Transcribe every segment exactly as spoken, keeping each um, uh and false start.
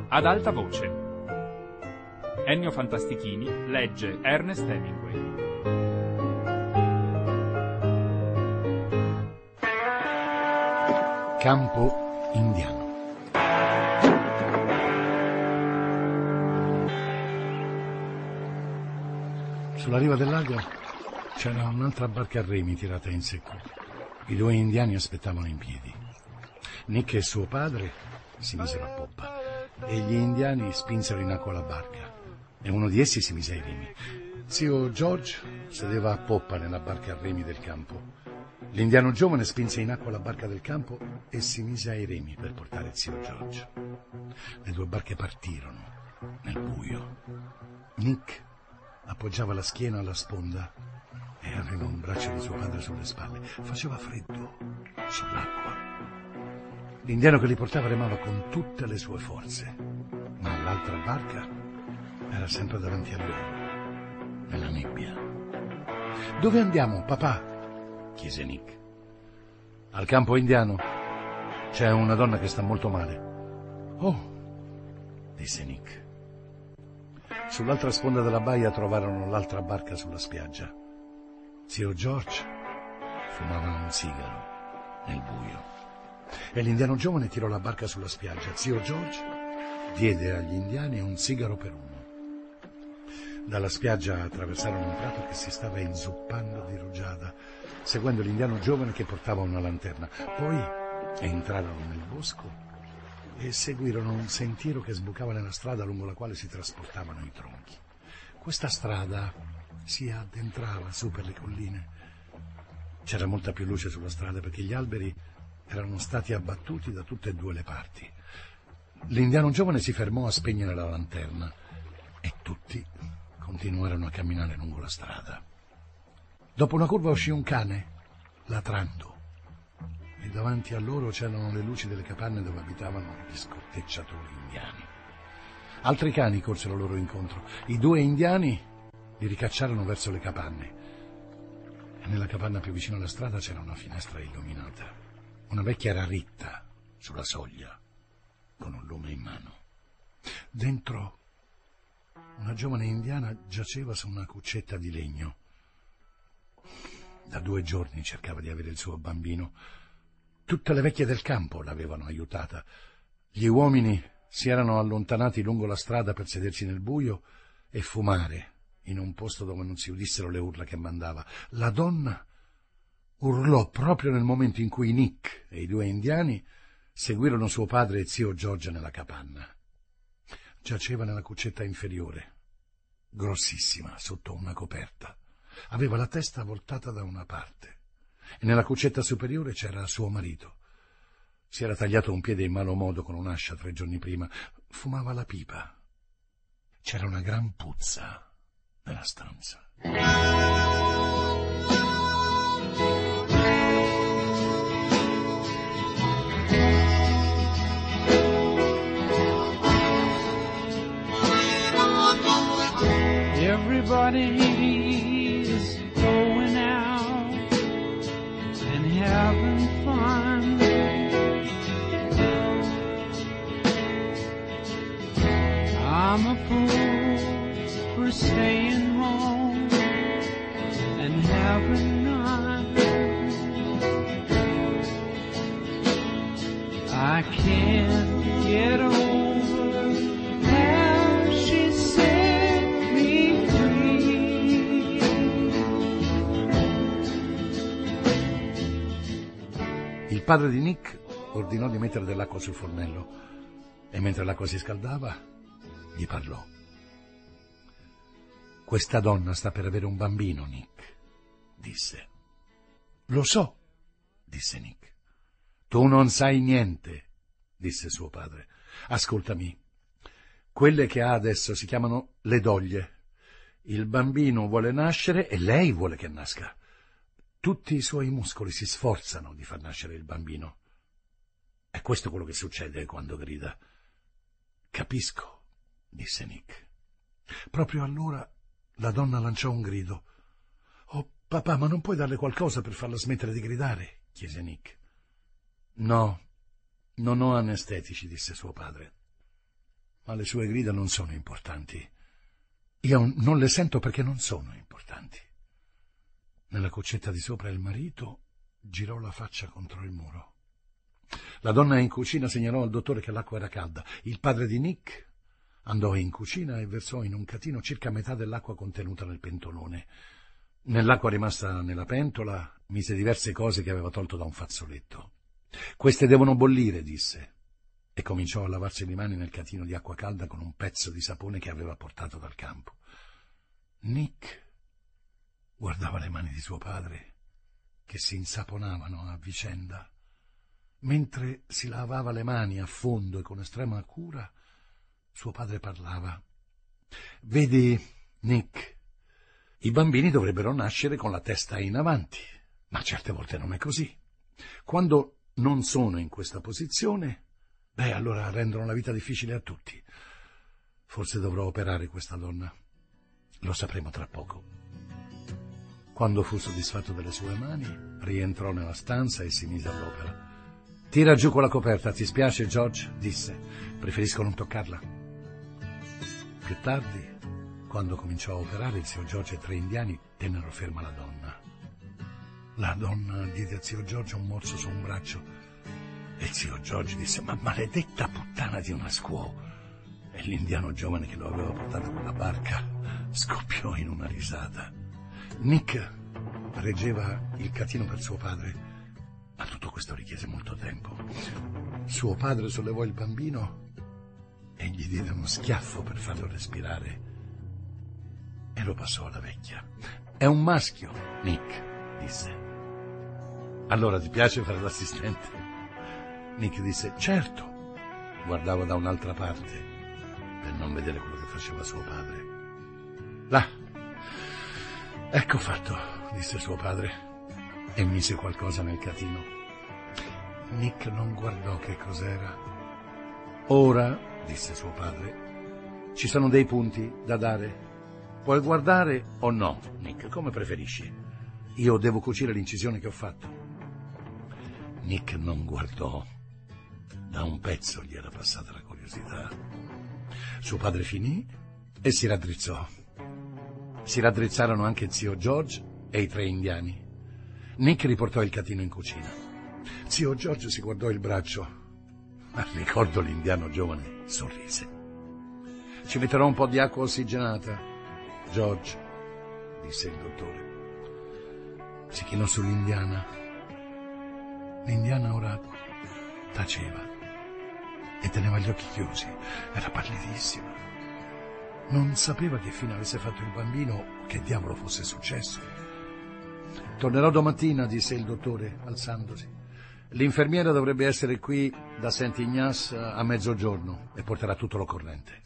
ad alta voce. Ennio Fantastichini legge Ernest Hemingway. Campo indiano. Sulla riva del lago c'era un'altra barca a remi tirata in secco. I due indiani aspettavano in piedi. Nick e suo padre si misero a poppa e gli indiani spinsero in acqua la barca e uno di essi si mise ai remi. Zio George sedeva a poppa nella barca a remi del campo. L'indiano giovane spinse in acqua la barca del campo e si mise ai remi per portare zio George. Le due barche partirono nel buio. Nick appoggiava la schiena alla sponda e aveva un braccio di suo padre sulle spalle. Faceva freddo sull'acqua. L'indiano che li portava remava con tutte le sue forze, ma l'altra barca era sempre davanti a loro, nella nebbia. «Dove andiamo, papà?» chiese Nick. «Al campo indiano. C'è una donna che sta molto male». «Oh», disse Nick. Sull'altra sponda della baia trovarono l'altra barca sulla spiaggia. Zio George fumava un sigaro nel buio e l'indiano giovane tirò la barca sulla spiaggia. Zio George diede agli indiani un sigaro per uno. Dalla spiaggia attraversarono un prato che si stava inzuppando di rugiada, seguendo l'indiano giovane che portava una lanterna. Poi entrarono nel bosco e seguirono un sentiero che sbucava nella strada lungo la quale si trasportavano i tronchi. Questa strada si addentrava su per le colline. C'era molta più luce sulla strada perché gli alberi erano stati abbattuti da tutte e due le parti. L'indiano giovane si fermò a spegnere la lanterna e tutti continuarono a camminare lungo la strada. Dopo una curva uscì un cane, latrando, e davanti a loro c'erano le luci delle capanne dove abitavano gli scortecciatori indiani. Altri cani corsero loro incontro. I due indiani li ricacciarono verso le capanne. E nella capanna più vicino alla strada c'era una finestra illuminata. Una vecchia era ritta sulla soglia, con un lume in mano. Dentro una giovane indiana giaceva su una cuccetta di legno. Da due giorni cercava di avere il suo bambino. Tutte le vecchie del campo l'avevano aiutata. Gli uomini si erano allontanati lungo la strada per sedersi nel buio e fumare in un posto dove non si udissero le urla che mandava. La donna urlò proprio nel momento in cui Nick e i due indiani seguirono suo padre e zio George nella capanna. Giaceva nella cuccetta inferiore, grossissima, sotto una coperta. Aveva la testa voltata da una parte e nella cuccetta superiore c'era suo marito. Si era tagliato un piede in malo modo con un'ascia tre giorni prima. Fumava la pipa. C'era una gran puzza nella stanza. Everybody's going out and having fun. I'm a fool for staying home and having none. I can't get over how she set me free. Il padre di Nick ordinò di mettere dell'acqua sul fornello e mentre l'acqua si scaldava gli parlò. «Questa donna sta per avere un bambino, Nick», disse. «Lo so», disse Nick. «Tu non sai niente», disse suo padre. «Ascoltami, quelle che ha adesso si chiamano le doglie. Il bambino vuole nascere e lei vuole che nasca. Tutti i suoi muscoli si sforzano di far nascere il bambino. È questo quello che succede quando grida». «Capisco», disse Nick. Proprio allora la donna lanciò un grido. «Oh, papà, ma non puoi darle qualcosa per farla smettere di gridare?» chiese Nick. «No, non ho anestetici», disse suo padre. ma le sue grida non sono importanti. Io non le sento perché non sono importanti. Nella cuccetta di sopra il marito girò la faccia contro il muro. La donna in cucina segnalò al dottore che l'acqua era calda. Il padre di Nick andò in cucina e versò in un catino circa metà dell'acqua contenuta nel pentolone. Nell'acqua rimasta nella pentola mise diverse cose che aveva tolto da un fazzoletto. «Queste devono bollire», disse, e cominciò a lavarsi le mani nel catino di acqua calda con un pezzo di sapone che aveva portato dal campo. Nick guardava le mani di suo padre, che si insaponavano a vicenda. Mentre si lavava le mani a fondo e con estrema cura, suo padre parlava. «Vedi, Nick, i bambini dovrebbero nascere con la testa in avanti, ma certe volte non è così. Quando non sono in questa posizione, beh, allora rendono la vita difficile a tutti. Forse dovrò operare questa donna. Lo sapremo tra poco». Quando fu soddisfatto delle sue mani, rientrò nella stanza e si mise all'opera. «Tira giù quella coperta, ti spiace, George?» disse. «Preferisco non toccarla». Più tardi, quando cominciò a operare, il zio George e tre indiani tennero ferma la donna. La donna diede a zio George un morso su un braccio e zio George disse: «Ma maledetta puttana di una squaw!» E l'indiano giovane che lo aveva portato con la barca scoppiò in una risata. Nick reggeva il catino per suo padre, ma tutto questo richiese molto tempo. Suo padre sollevò il bambino e gli diede uno schiaffo per farlo respirare e lo passò alla vecchia. «È un maschio, Nick», disse. «Allora ti piace fare l'assistente?» Nick disse: «Certo». Guardava da un'altra parte per non vedere quello che faceva suo padre. «Là, ecco fatto», disse suo padre e mise qualcosa nel catino. Nick non guardò che cos'era. «Ora», disse suo padre, «ci sono dei punti da dare. Puoi guardare o no, Nick, come preferisci. Io devo cucire l'incisione che ho fatto». Nick non guardò. Da un pezzo gli era passata la curiosità. Suo padre finì e si raddrizzò. Si raddrizzarono anche zio George e i tre indiani. Nick riportò il catino in cucina. Zio George si guardò il braccio. Al ricordo l'indiano giovane sorrise. «Ci metterò un po' di acqua ossigenata, George», disse il dottore. Si chinò sull'indiana. L'indiana ora taceva e teneva gli occhi chiusi. Era pallidissima. Non sapeva che fine avesse fatto il bambino o che diavolo fosse successo. «Tornerò domattina», disse il dottore, alzandosi. «L'infermiera dovrebbe essere qui da Saint-Ignace a mezzogiorno e porterà tutto l'occorrente».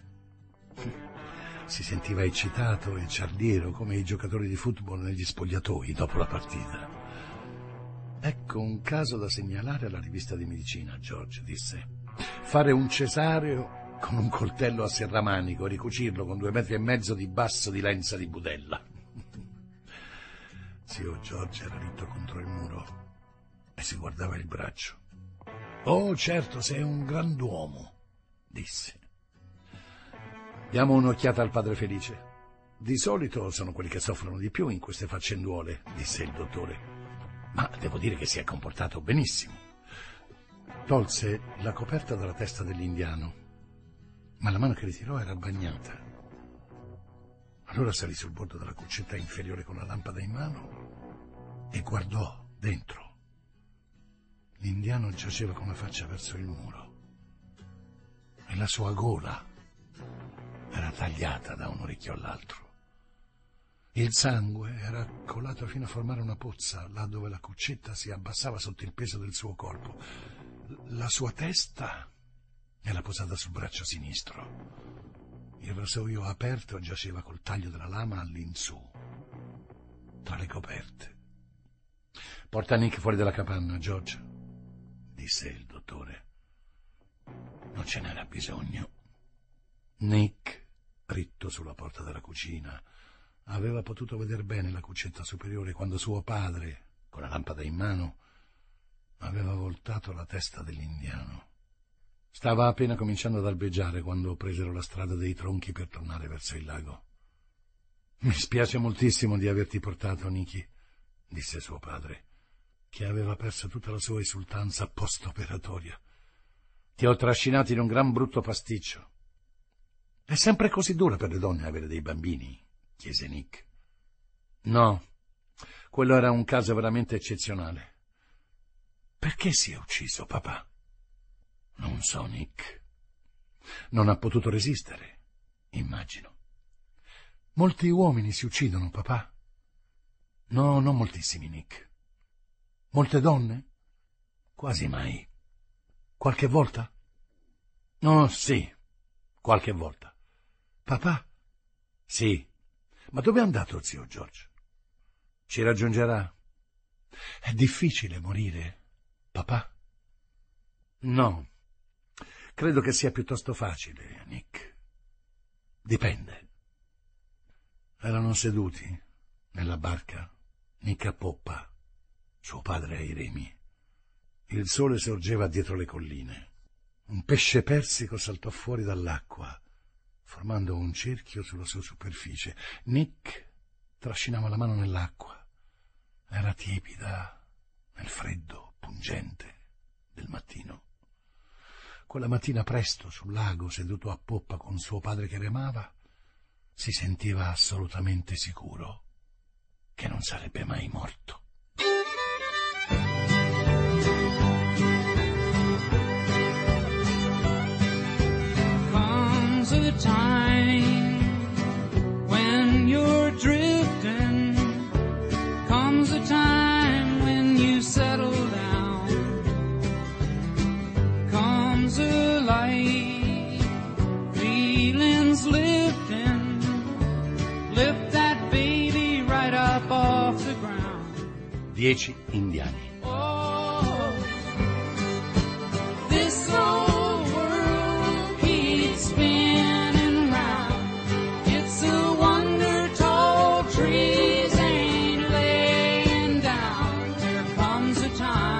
Si sentiva eccitato e ciardiero come i giocatori di football negli spogliatoi dopo la partita. «Ecco un caso da segnalare alla rivista di medicina, George», disse. «Fare un cesareo con un coltello a serramanico e ricucirlo con due metri e mezzo di basso di lenza di budella». Zio George era ritto contro il muro e si guardava il braccio. «Oh, certo, sei un grand'uomo», disse. «Diamo un'occhiata al padre Felice. Di solito sono quelli che soffrono di più in queste faccenduole», disse il dottore. «Ma devo dire che si è comportato benissimo». Tolse la coperta dalla testa dell'indiano, ma la mano che ritirò era bagnata. Allora salì sul bordo della cuccetta inferiore con la lampada in mano e guardò dentro. L'indiano giaceva con la faccia verso il muro e la sua gola era tagliata da un orecchio all'altro. Il sangue era colato fino a formare una pozza là dove la cuccetta si abbassava sotto il peso del suo corpo. La sua testa era posata sul braccio sinistro. Il rasoio aperto giaceva col taglio della lama all'insù, tra le coperte. «Porta Nick fuori dalla capanna, George», disse il dottore. Non ce n'era bisogno. Nick, ritto sulla porta della cucina, aveva potuto veder bene la cuccetta superiore quando suo padre, con la lampada in mano, aveva voltato la testa dell'indiano. Stava appena cominciando ad albeggiare quando presero la strada dei tronchi per tornare verso il lago. «Mi spiace moltissimo di averti portato, Nicky», disse suo padre, che aveva perso tutta la sua esultanza post-operatoria. «Ti ho trascinato in un gran brutto pasticcio». «È sempre così dura per le donne avere dei bambini?» chiese Nick. «No, quello era un caso veramente eccezionale». «Perché si è ucciso, papà?» «Non so, Nick. Non ha potuto resistere, immagino». «Molti uomini si uccidono, papà?» «No, non moltissimi, Nick». «Molte donne?» «Quasi mai». «Qualche volta?» «Oh, sì, qualche volta». «Papà?» «Sì. Ma dove è andato zio George?» «Ci raggiungerà». «È difficile morire, papà?» «No. Credo che sia piuttosto facile, Nick. Dipende». Erano seduti nella barca, Nick a poppa, suo padre ai remi. Il sole sorgeva dietro le colline. Un pesce persico saltò fuori dall'acqua, formando un cerchio sulla sua superficie. Nick trascinava la mano nell'acqua. Era tiepida nel freddo pungente del mattino. Quella mattina presto sul lago, seduto a poppa con suo padre che remava, si sentiva assolutamente sicuro che non sarebbe mai morto. Comes a time when you're drifting, comes a time when you settle down, comes a light, feelings lifting, lift that baby right up off the ground. Dieci indiani. Oh, this old world keeps spinning round. It's a wonder tall trees ain't laying down. There comes a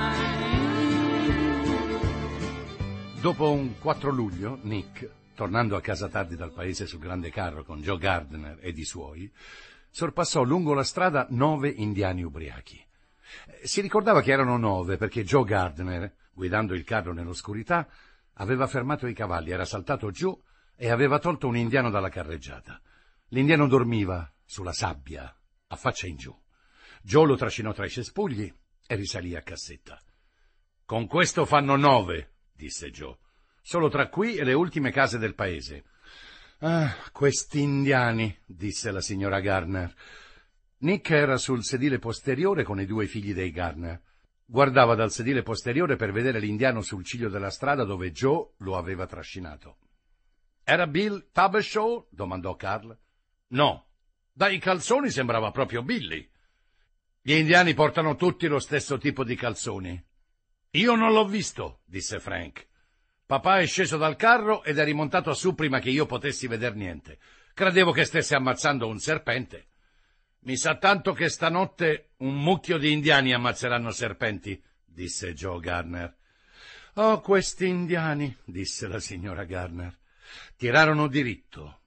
time. Dopo un quattro luglio, Nick, tornando a casa tardi dal paese sul grande carro con Joe Gardner ed i suoi, sorpassò lungo la strada nove indiani ubriachi. Si ricordava che erano nove perché Joe Gardner, guidando il carro nell'oscurità, aveva fermato i cavalli, era saltato giù e aveva tolto un indiano dalla carreggiata. L'indiano dormiva sulla sabbia, a faccia in giù. Joe lo trascinò tra i cespugli e risalì a cassetta. «Con questo fanno nove», disse Joe, «solo tra qui e le ultime case del paese». «Ah, questi indiani», disse la signora Gardner. Nick era sul sedile posteriore con i due figli dei Gardner. Guardava dal sedile posteriore per vedere l'indiano sul ciglio della strada dove Joe lo aveva trascinato. «Era Bill Tabershaw?» domandò Carl. «No, dai calzoni sembrava proprio Billy». «Gli indiani portano tutti lo stesso tipo di calzoni». «Io non l'ho visto», disse Frank. «Papà è sceso dal carro ed è rimontato su prima che io potessi veder niente. Credevo che stesse ammazzando un serpente». «Mi sa tanto che stanotte un mucchio di indiani ammazzeranno serpenti», disse Joe Gardner. «Oh, questi indiani», disse la signora Gardner. Tirarono diritto.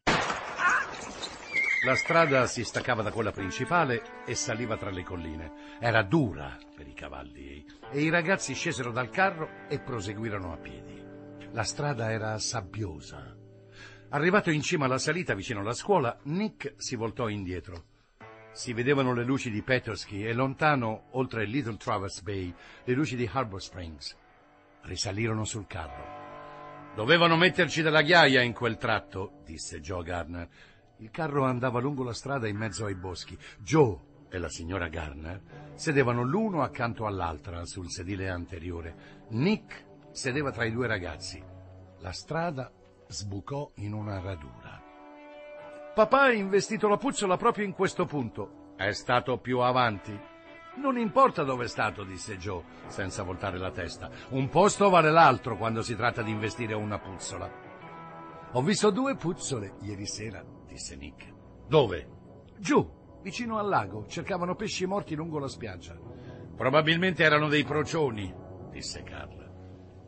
La strada si staccava da quella principale e saliva tra le colline. Era dura per i cavalli e i ragazzi scesero dal carro e proseguirono a piedi. La strada era sabbiosa. Arrivato in cima alla salita vicino alla scuola, Nick si voltò indietro. Si vedevano le luci di Petoskey e lontano, oltre Little Traverse Bay, le luci di Harbor Springs. Risalirono sul carro. «Dovevano metterci della ghiaia in quel tratto», disse Joe Gardner. Il carro andava lungo la strada in mezzo ai boschi. Joe e la signora Gardner sedevano l'uno accanto all'altra sul sedile anteriore. Nick sedeva tra i due ragazzi. La strada sbucò in una radura. «Papà ha investito la puzzola proprio in questo punto». «È stato più avanti». «Non importa dove è stato», disse Joe, senza voltare la testa. «Un posto vale l'altro quando si tratta di investire una puzzola». «Ho visto due puzzole ieri sera», disse Nick. «Dove?» «Giù, vicino al lago. Cercavano pesci morti lungo la spiaggia». «Probabilmente erano dei procioni», disse Carl.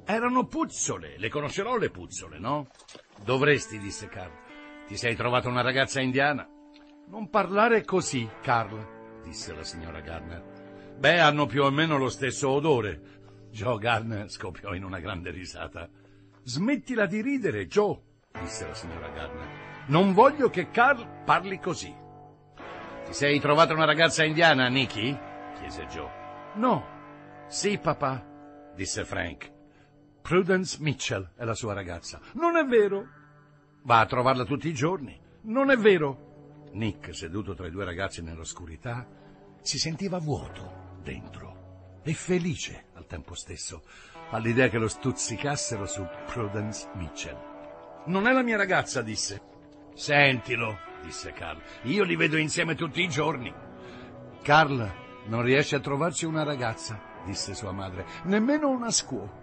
Erano puzzole, le conoscerò le puzzole, no? Dovresti, disse Carl. Ti sei trovata una ragazza indiana? Non parlare così, Carl, disse la signora Garner. Beh, hanno più o meno lo stesso odore. Joe Garner scoppiò in una grande risata. Smettila di ridere, Joe, disse la signora Garner. Non voglio che Carl parli così. Ti sei trovata una ragazza indiana, Nicky? Chiese Joe. No. Sì, papà, disse Frank. Prudence Mitchell è la sua ragazza. Non è vero. Va a trovarla tutti i giorni. Non è vero. Nick, seduto tra i due ragazzi nell'oscurità, si sentiva vuoto dentro e felice al tempo stesso all'idea che lo stuzzicassero su Prudence Mitchell. Non è la mia ragazza, disse. Sentilo, disse Carl. Io li vedo insieme tutti i giorni. Carl non riesce a trovarsi una ragazza, disse sua madre, nemmeno una scuola.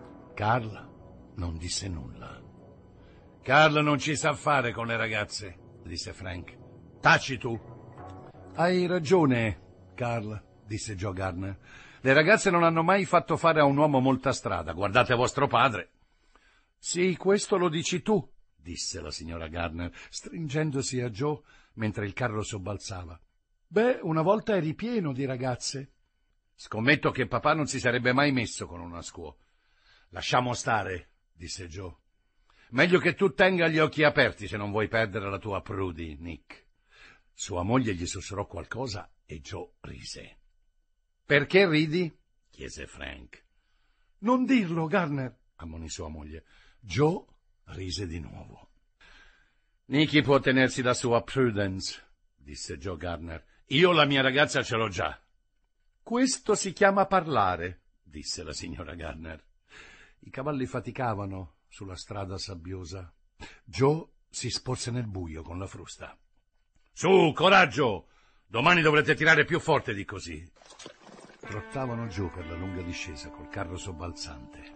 Carl non disse nulla. Carl non ci sa fare con le ragazze, disse Frank. Taci tu. Hai ragione, Carl, disse Joe Garner. Le ragazze non hanno mai fatto fare a un uomo molta strada. Guardate vostro padre. Sì, questo lo dici tu, disse la signora Garner, stringendosi a Joe mentre il carro sobbalzava. Beh, una volta eri pieno di ragazze. Scommetto che papà non si sarebbe mai messo con una scuola. Lasciamo stare, disse Joe. Meglio che tu tenga gli occhi aperti se non vuoi perdere la tua Prudy, Nick. Sua moglie gli sussurrò qualcosa e Joe rise. Perché ridi? Chiese Frank. Non dirlo, Garner, ammonì sua moglie. Joe rise di nuovo. Nicky può tenersi la sua Prudence, disse Joe Garner. Io la mia ragazza ce l'ho già. Questo si chiama parlare, disse la signora Garner. I cavalli faticavano sulla strada sabbiosa. Joe si sporse nel buio con la frusta. Su, coraggio! Domani dovrete tirare più forte di così. Trottavano giù per la lunga discesa col carro sobbalzante.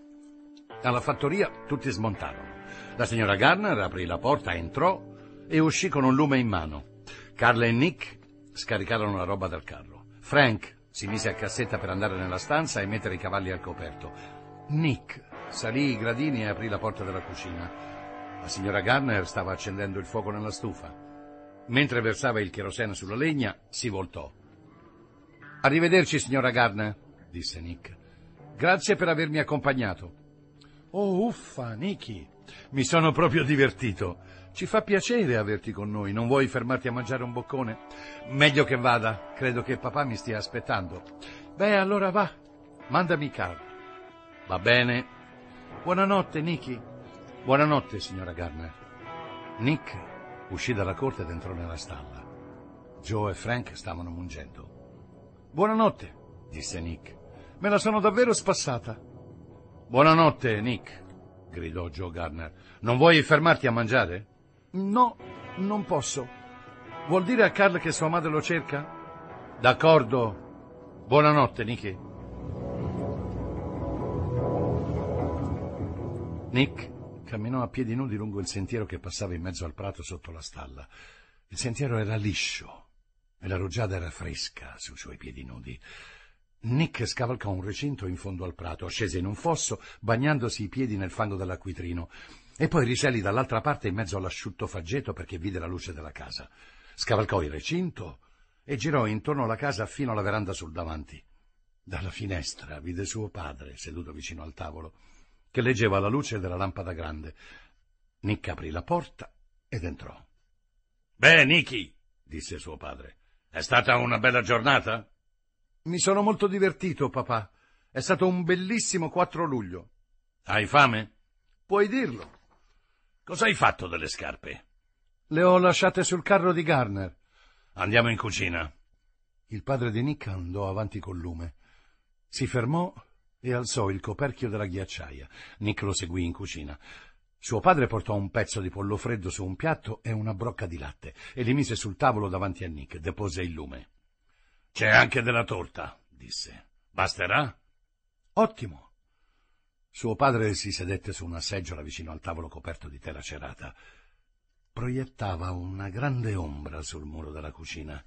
Alla fattoria tutti smontarono. La signora Garner aprì la porta, entrò e uscì con un lume in mano. Carl e Nick scaricarono la roba dal carro. Frank si mise a cassetta per andare nella stanza e mettere i cavalli al coperto. Nick salì i gradini e aprì la porta della cucina. La signora Garner stava accendendo il fuoco nella stufa. Mentre versava il cherosene sulla legna, si voltò. Arrivederci, signora Garner, disse Nick. Grazie per avermi accompagnato. Oh, uffa, Nicky, mi sono proprio divertito. Ci fa piacere averti con noi. Non vuoi fermarti a mangiare un boccone? Meglio che vada. Credo che papà mi stia aspettando. Beh, allora va. Mandami Carl. Va bene. Buonanotte, Nicky. Buonanotte, signora Garner. Nick uscì dalla corte ed entrò nella stalla. Joe e Frank stavano mungendo. Buonanotte, disse Nick. Me la sono davvero spassata. Buonanotte, Nick, gridò Joe Garner. Non vuoi fermarti a mangiare? No, non posso. Vuol dire a Carl che sua madre lo cerca? D'accordo. Buonanotte, Nicky. Nick camminò a piedi nudi lungo il sentiero che passava in mezzo al prato sotto la stalla. Il sentiero era liscio e la rugiada era fresca sui suoi piedi nudi. Nick scavalcò un recinto in fondo al prato, scese in un fosso, bagnandosi i piedi nel fango dell'acquitrino, e poi risalì dall'altra parte in mezzo all'asciutto faggeta perché vide la luce della casa. Scavalcò il recinto e girò intorno alla casa fino alla veranda sul davanti. Dalla finestra vide suo padre seduto vicino al tavolo, che leggeva alla luce della lampada grande. Nick aprì la porta ed entrò. «Beh, Nicky», disse suo padre, «è stata una bella giornata?» «Mi sono molto divertito, papà. È stato un bellissimo quattro luglio». «Hai fame?» «Puoi dirlo». «Cosa hai fatto delle scarpe?» «Le ho lasciate sul carro di Garner». «Andiamo in cucina». Il padre di Nick andò avanti col lume. Si fermò e alzò il coperchio della ghiacciaia. Nick lo seguì in cucina. Suo padre portò un pezzo di pollo freddo su un piatto e una brocca di latte e li mise sul tavolo davanti a Nick. Depose il lume. «C'è anche della torta», disse. «Basterà?» «Ottimo». Suo padre si sedette su una seggiola vicino al tavolo coperto di tela cerata. Proiettava una grande ombra sul muro della cucina.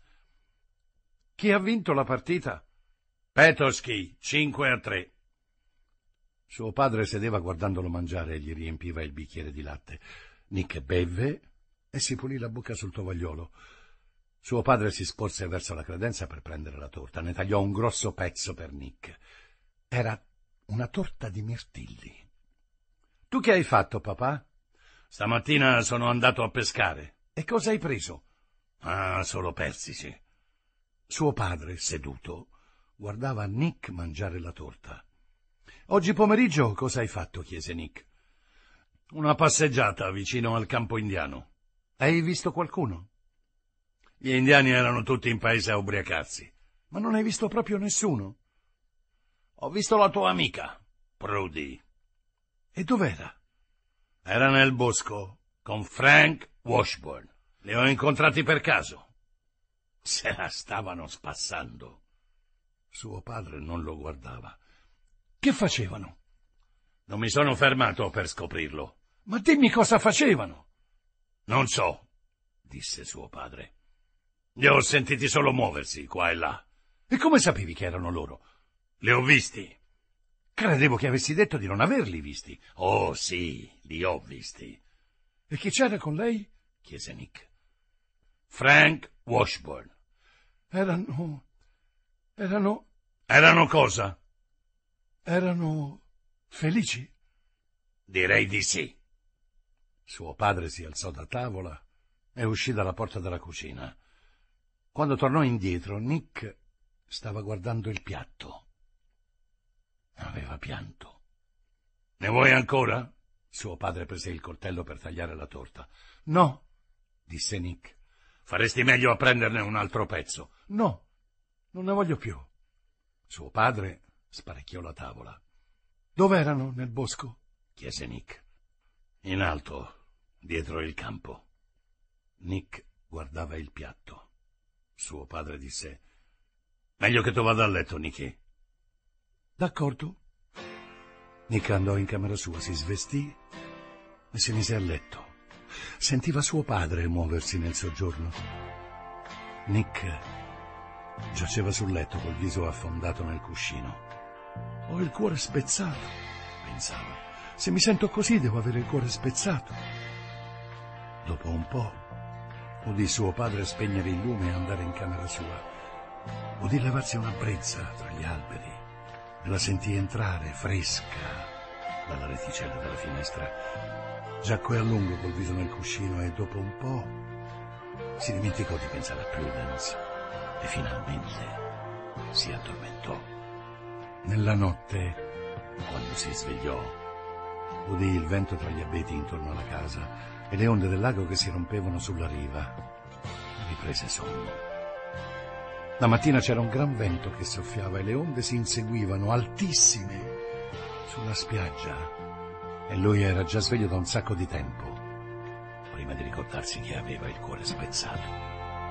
«Chi ha vinto la partita?» «Petosky, cinque a tre». Suo padre sedeva guardandolo mangiare e gli riempiva il bicchiere di latte. Nick bevve e si pulì la bocca sul tovagliolo. Suo padre si sporse verso la credenza per prendere la torta. Ne tagliò un grosso pezzo per Nick. Era una torta di mirtilli. «Tu che hai fatto, papà?» «Stamattina sono andato a pescare». «E cosa hai preso?» «Ah, solo persici». Suo padre, seduto, guardava Nick mangiare la torta. «Oggi pomeriggio cosa hai fatto?» chiese Nick. «Una passeggiata vicino al campo indiano». «Hai visto qualcuno?» «Gli indiani erano tutti in paese a ubriacarsi». «Ma non hai visto proprio nessuno?» «Ho visto la tua amica, Prudy». «E dov'era?» «Era nel bosco con Frank Washburn. Li ho incontrati per caso. Se la stavano spassando». Suo padre non lo guardava. «Che facevano?» «Non mi sono fermato per scoprirlo». «Ma dimmi cosa facevano!» «Non so», disse suo padre. «Li ho sentiti solo muoversi qua e là». «E come sapevi che erano loro?» «Li ho visti». «Credevo che avessi detto di non averli visti». «Oh, sì, li ho visti». «E chi c'era con lei?» chiese Nick. «Frank Washburn». «Erano... erano...» «Erano cosa?» «Erano felici?» «Direi di sì». Suo padre si alzò da tavola e uscì dalla porta della cucina. Quando tornò indietro, Nick stava guardando il piatto. Aveva pianto. «Ne vuoi ancora?» Suo padre prese il coltello per tagliare la torta. «No», disse Nick. «Faresti meglio a prenderne un altro pezzo». «No, non ne voglio più». Suo padre sparecchiò la tavola. «Dov'erano nel bosco?» chiese Nick. «In alto, dietro il campo». Nick guardava il piatto. Suo padre disse: «Meglio che tu vada a letto, Nicky». «D'accordo». Nick andò in camera sua, si svestì e si mise a letto. Sentiva suo padre muoversi nel soggiorno. Nick giaceva sul letto col viso affondato nel cuscino. «Ho il cuore spezzato», pensava. «Se mi sento così devo avere il cuore spezzato». Dopo un po' udì suo padre spegnere il lume e andare in camera sua. Udì levarsi una brezza tra gli alberi e la sentì entrare fresca dalla reticella della finestra. Giacque a lungo col viso nel cuscino e dopo un po' si dimenticò di pensare a Prudence e finalmente si addormentò. Nella notte, quando si svegliò, udì il vento tra gli abeti intorno alla casa e le onde del lago che si rompevano sulla riva. Riprese sonno. La mattina c'era un gran vento che soffiava e le onde si inseguivano altissime sulla spiaggia e lui era già sveglio da un sacco di tempo prima di ricordarsi che aveva il cuore spezzato.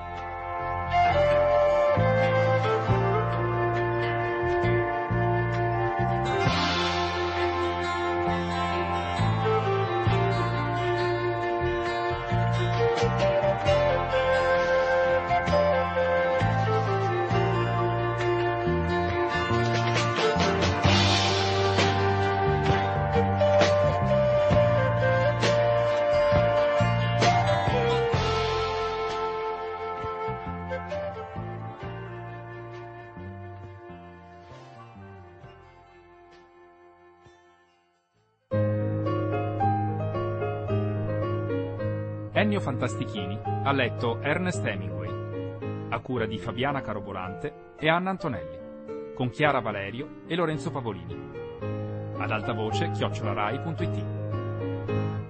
Ennio Fantastichini ha letto Ernest Hemingway, a cura di Fabiana Carobolante e Anna Antonelli, con Chiara Valerio e Lorenzo Pavolini. Ad alta voce chiocciola rai punto it.